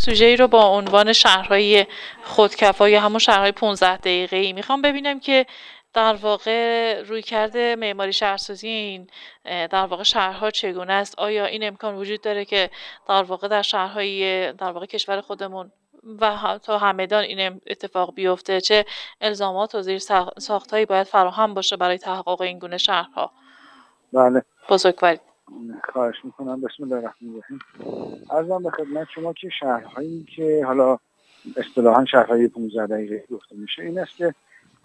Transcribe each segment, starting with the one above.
سوژه‌ای رو با عنوان شهرهای خودکفا یا همون شهرهای 15 دقیقه‌ای میخوام ببینم که در واقع رویکرد معماری شهرسازی این در واقع شهرها چگونه است. آیا این امکان وجود داره که در واقع در شهرهای در واقع کشور خودمون و تا همدان این اتفاق بیفته؟ چه الزامات و زیر ساختایی باید فراهم باشه برای تحقق این گونه شهرها؟ بله، بزرگواری. خواهش میکنم. بسم الله الرحمن الرحیم. عرضم به خدمت شما که شهرهایی که حالا اصطلاحاً شهرهای 15 دقیقه گفته میشه این است که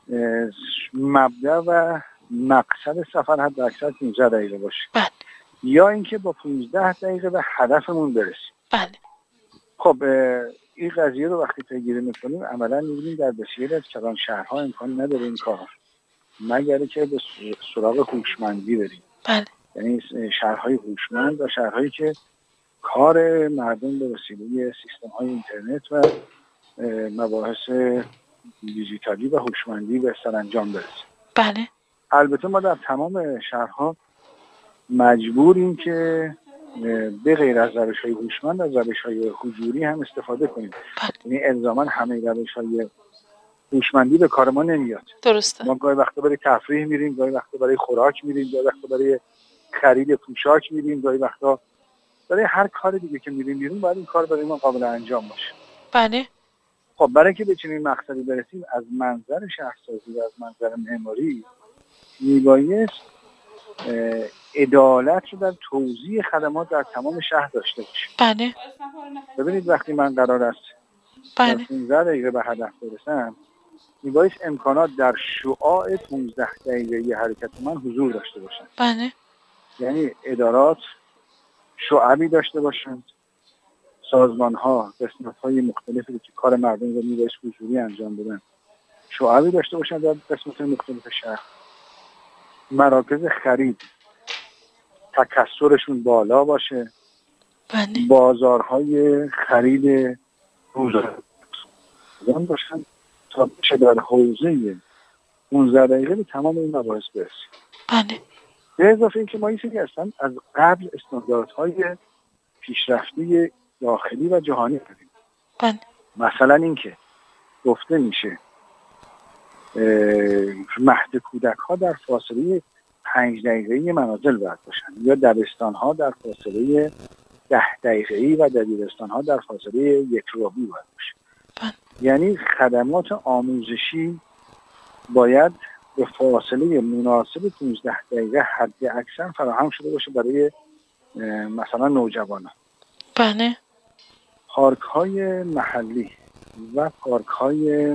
مبدا و مقصد سفر حد اکثر 15 دقیقه باشه. بله. یا اینکه با 15 دقیقه به هدفمون برسیم. بله. خب این قضیه رو وقتی پیگیری میکنیم عملا میبینیم در بسیاری از کلان شهرها امکان نداره این کار، مگر که به سراغ هوشمندی بریم. بله. یعنی شهرهای هوشمند و شهرهایی که کار مردم به وسیله سیستم‌های اینترنت و مباحث دیجیتالی و هوشمندی به سرانجام برسه. بله. البته ما در تمام شهرها مجبوریم که به غیر از روش‌های هوشمند از روش‌های حضوری هم استفاده کنیم. یعنی الزاما همه روش‌های هوشمندی به کار ما نمیاد. درسته. ما گاهی وقتا برای تفریح میریم، گاهی وقتا برای خوراک میریم، گاهی وقتا برای خرید پوشاک میریم، گاهی وقتا برای هر کار دیگه که میریم بیرون باید این کار برای ما قابل انجام باشه. بله. خب برای که بتونیم مقصدی برسیم از منظر شهرسازی و از منظر معماری میبایست عدالت رو در توزیع خدمات در تمام شهر داشته باشیم. بله. ببینید وقتی من قرار است در 15 دقیقه به هدف برسم میبایست امکانات در شعاع 15 دقیقه ی حرکت من حضور داشته باشن. بله. یعنی ادارات شعبی داشته باشند، سازمان‌ها قسمت‌های مختلفی که کار مردم رو میبایست حضوری انجام بدن شعبی داشته باشند در قسمت‌های مختلف شهر، مراکز خرید تکثرشون بالا باشه. بله. بازارهای خرید روزانه باشن تا بشه در حوزه 15 دقیقه به تمام این مباحث برسیم. بله. به اضافه اینکه ما این سری هستن از قبل استانداردهای پیشرفته داخلی و جهانی داریم. بله. مثلا اینکه گفته میشه مهد کودک ها در فاصله 5 دقیقه‌ای منازل باید باشن یا دبستان ها در فاصله 10 دقیقه‌ای و دبیرستان ها در فاصله 1 ربع باید باشن. یعنی خدمات آموزشی باید به فاصله مناسب 15 دقیقه حد اکثر فراهم شده باشه برای مثلا نوجوانان. بله. پارک های محلی و پارک های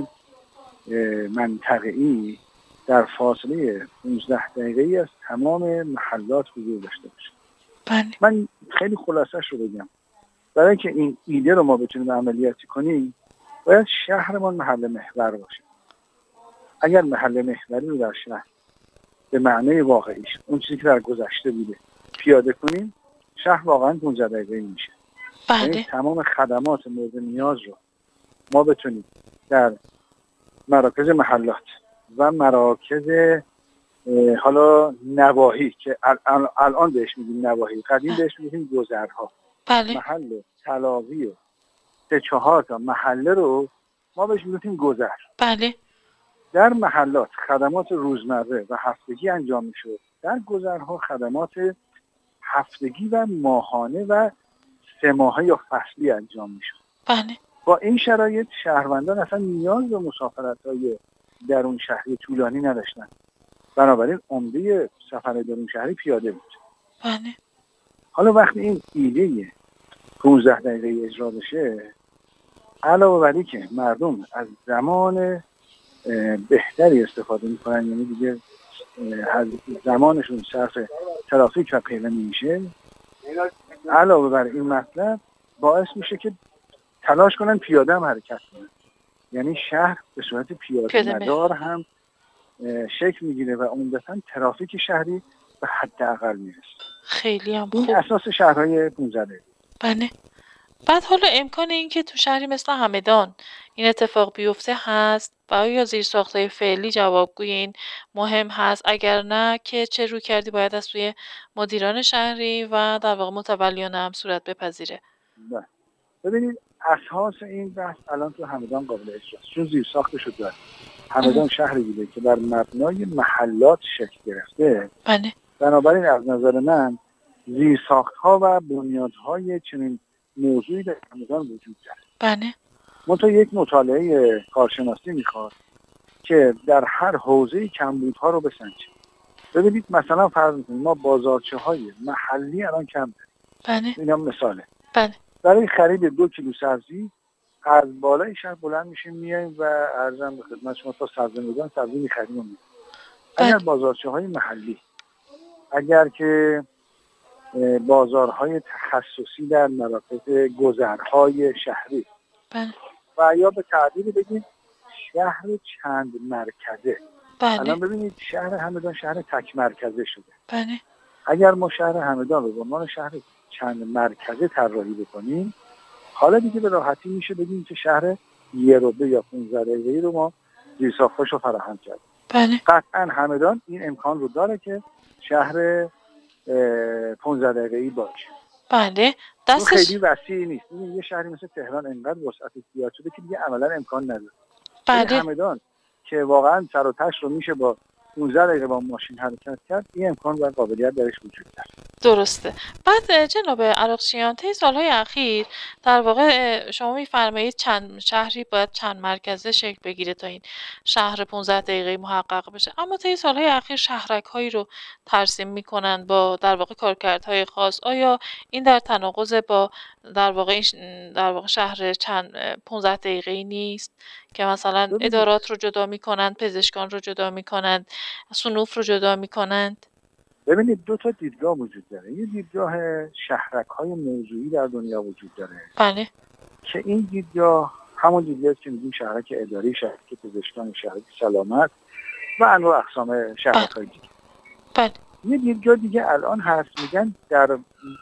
منطقه‌ای در فاصله 15 دقیقه‌ای از تمام محلات حضور داشته باشه. بله. من خیلی خلاصش رو بگم. برای اینکه این ایده رو ما بتونیم عملیاتی کنیم باید شهرمان محل محور باشه. اگر محل محوری رو در شهر به معنی واقعیش اون چیزی که در گذشته بوده پیاده کنیم شهر واقعا 15 دقیقه‌ای میشه. بله. یعنی تمام خدمات مورد نیاز رو ما بتونیم در مراکز محلات و مراکز حالا نواحی که الان بهش میگیم نواحی، قدیم بهش میگیم گذرها. بله. محل تلاقی 3-4 تا محله رو ما بهش میگیم گذر. بله. در محلات خدمات روزمره و هفتگی انجام میشد، در گذرها خدمات هفتگی و ماهانه و 3 ماهه یا فصلی انجام میشد. بله. با این شرایط شهروندان اصلا نیاز به مسافرت‌های درون شهری طولانی نداشتن. بنابراین عمده سفر درون شهری پیاده بود. بله. حالا وقتی این ایده 15 دقیقه اجرا بشه، علاوه بر اینکه مردم از زمان بهتری استفاده میکنن، یعنی دیگه زمانشون صرف ترافیک و پیاده میشه، علاوه بر این مطلب باعث میشه که تلاش کنن پیاده هم حرکت کنن. یعنی شهر به صورت پیاده مدار هم شکل میگیره و عمدتاً ترافیک شهری به حداقل میرسه. خیلی هم خوب. این اساس شهرهای 15 دقیقه. بله. بعد حالا امکان این که تو شهری مثل همدان این اتفاق بیفته هست و آیا زیرساخت‌های فعلی جوابگوی این مهم هست؟ اگر نه که چه رویکردی باید از سوی مدیران شهری و در واقع متولیان هم صورت بپذیره؟ ببینید اساس این بحث الان تو همدان قابل اجراست، چون زیر ساختشو داره. همدان شهری بوده که بر مبنای محلات شکل گرفته. بله. بنابراین از نظر من زیر ساخت‌ها و بنیادهای چنین موضوعی در همدان وجود داره. بله. منتها یک مطالعه کارشناسی میخواد که در هر حوزه‌ای کمبودها رو بسنجه. ببینید مثلا فرض کنید ما بازارچه‌های محلی الان کم داریم. بله. اینا مثاله. بله. برای خرید 2 کیلو سبزی از بالای شهر بلند میشیم میایم و عرضم به خدمت شما تا سبزی سبزی می‌خریم و میایم. اگر بازارچه‌های محلی، اگر که بازارهای تخصصی در مناطق گذرهای شهری، بله. و یا به تعبیر بگیم شهر چند مرکزه. بله. الان ببینید شهر همدان شهر تک مرکزه شده. بله. اگر ما شهر همدان رو به عنوان شهر چند مرکزه طراحی بکنیم، حالا دیگه به راحتی میشه بگیم که شهر 1 ربع یا 15 دقیقه‌ای رو ما زیرساختاشو فراهم کردیم. بله. قطعا همدان این امکان رو داره که شهر 15 دقیقه‌ای باشه. بله. دستش خیلی وسیع نیست. یه شهری مثل تهران انقدر وسعت زیاد شده که دیگه عملا امکان نداره. بله. همدان که واقعا سر و تهش رو میشه با 15 دقیقه با ماشین حرکت کرد، این امکان و قابلیت درش وجود داره. درسته. بعد جناب عراقچیان، طی سالهای اخیر در واقع شما می‌فرمایید چند شهری باید چند مرکزه شکل بگیره تا این شهر 15 دقیقه‌ای محقق بشه، اما طی سالهای اخیر شهرک‌هایی رو ترسیم می‌کنند با در واقع کارکردهای خاص. آیا این در تناقض با در واقع شهر چند 15 دقیقه‌ای نیست که مثلا ادارات رو جدا می‌کنند، پزشکان رو جدا می‌کنند، صنوف رو جدا می‌کنند؟ ببینید 2 تا دیدگاه وجود داره. یه دیدگاه شهرک‌های موضوعی در دنیا وجود داره. بله. که این دیدگاه همون دیدگاهی که میگیم شهرک اداری، شهرک پزشکان، شهرک سلامت و انواع اقسام شهرک‌های دیگه. بله. یه دیدگاه دیگه الان هست، میگن در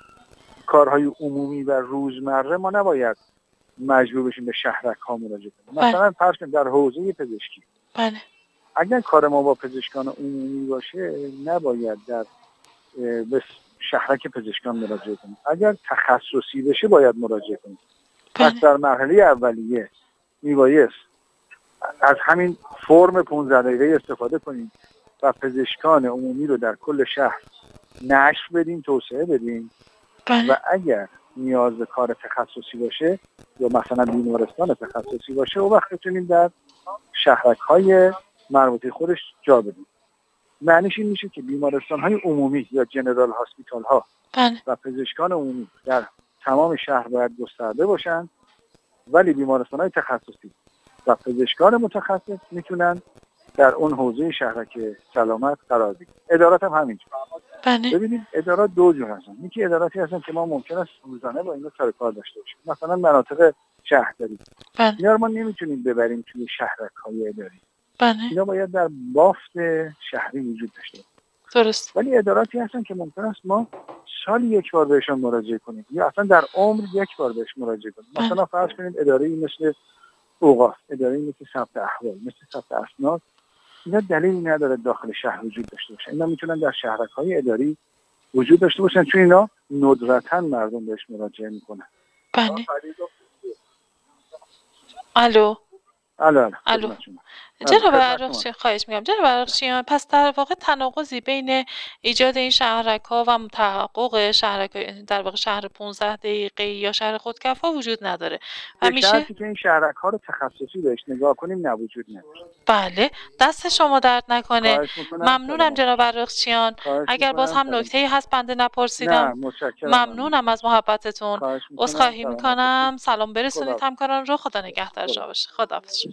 کارهای عمومی و روزمره ما نباید مجبور بشیم به شهرک‌ها مراجعه کنیم. مثلا فرض کنید در حوزه پزشکی. بله. اگر کار ما با پزشکان عمومی باشه نباید به شهرک پزشکان مراجعه کنیم. اگر تخصصی بشه باید مراجعه کنیم. پس در مرحله اولیه میبایست از همین فرم 15 دقیقه استفاده کنیم و پزشکان عمومی رو در کل شهر نشر بدیم، توسعه بدیم. و اگر نیاز به کار تخصصی باشه یا مثلا بیمارستان تخصصی باشه، اون وقت میتونیم در شهرک‌های مربوطه خودش جا بدیم. معنیش این میشه که بیمارستان‌های عمومی یا جنرال هاسپیتال‌ها و پزشکان عمومی در تمام شهر باید گسترده باشن، ولی بیمارستان‌های تخصصی و پزشکان متخصص میتونن در اون حوزه شهرک سلامت قرار بگیرن. ادارات هم همینجور. ببینید ادارات 2 جور هستن. یکی اداراتی هستن که ما ممکن است روزانه با اینا سر کار داشته باشیم. مثلا مناطق شهرداری. اینا رو ما نمیتونیم ببریم توی شهرک‌های اداری. اینا باید در بافت شهری وجود داشته باشه. درست. ولی اداراتی هستن که ممکن است ما سالی 1 بار بهشون مراجعه کنیم یا اصلا در عمر 1 بار بهش مراجعه کنیم. مثلا فرض کنید اداره‌ای مثل اوقاف، اداره‌ای مثل ثبت احوال، مثل ثبت اسناد، اینا دلیلی نداره داخل شهر وجود داشته باشه. اینا میتونن در شهرک‌های اداری وجود داشته باشن، چون اینا ندرتاً مردم بهش مراجعه میکنن. بله. الو. جناب عراقچیان، خواهش می‌کنم. جناب عراقچیان، پس در واقع تناقضی بین ایجاد این شهرک‌ها و تحقق شهرک در واقع شهر 15 دقیقه‌ای یا شهر خودکفا وجود نداره. همیشه که این شهرک‌ها رو تخصصی بهش نگاه کنیم وجود نداره. بله، دست شما درد نکنه. ممنونم جناب عراقچیان. اگر باز هم نکته‌ای هست بنده نپرسیدم. ممنونم از محبتتون. عذرخواهی می‌کنم. سلام برسونید همکاران رو. خدا نگهدار شما باشه. خداحافظ.